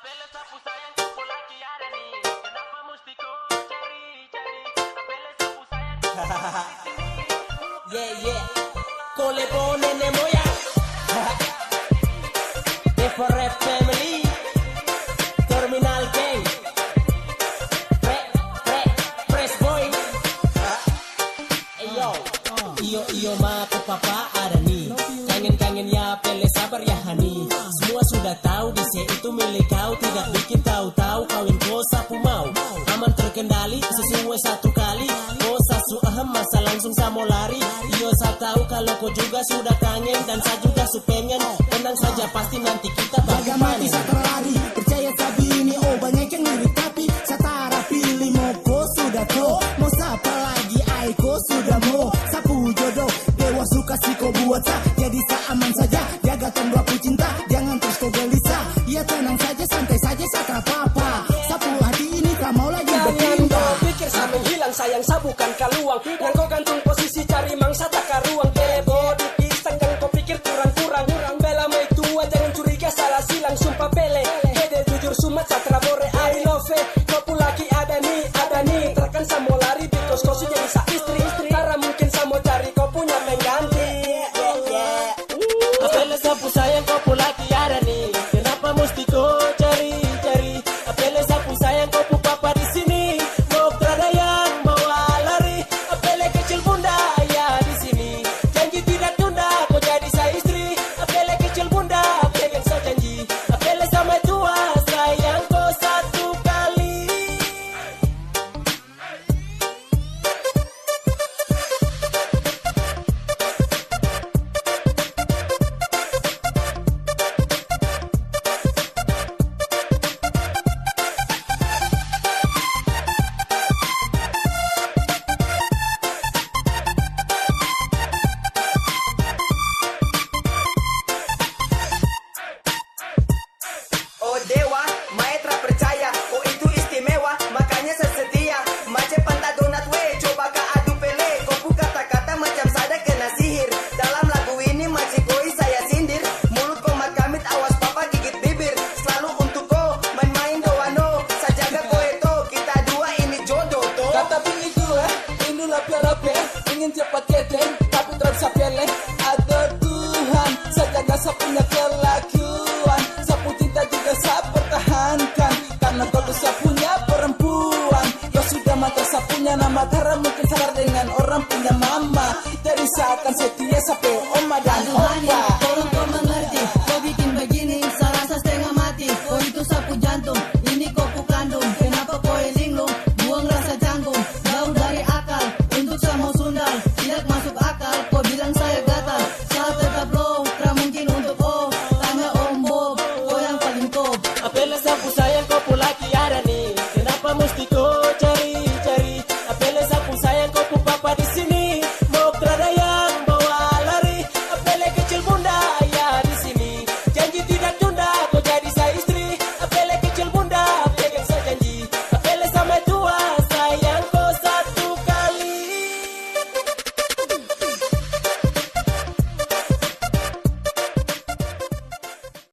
Apel sapu sayang sapu lagi ada nih. Kenapa mesti kau cari-cari? Apel sapu sayang di sini. Yeah, yeah. Kolebo nenek moyang. Everett family. Terminal gang. Press boy. Ayo. Iyo ma ke papa ada nih. Kangen ya pele sabar ya hani. Semua sudah tahu di itu milik kau. Tidak bikin tahu-tahu kawin kau sapu mau. Aman terkendali sesuai satu kali. Kau sasu masa langsung sama lari. Iyo saya tahu kalau kau juga sudah kangen. Dan saya juga pengen. Tenang saja pasti nanti kita bakal mati saya terlari. Percaya sabi ini banyak yang mirip. Tapi saya pilih mau kau sudah kau. Mau siapa lagi kau sudah mau. Sapu jodoh dewa suka sih kau buat sah. Jadi saya aman saja. Jaga tonggaku cinta. Jangan terus kau gelisah. Ya tenang saja santai saja saya tak apa-apa. Sapu hati ini tak mau lagi berpindah. Kau pikir saya menghilang sayang saya bukan kaluang. Yang kau gantung posisi cari mangsa tak karuang. Body pisang dan kau pikir kurang-kurang. Bela mai tua jangan curiga salah silang sumpah pele. Kede jujur sumat satra bore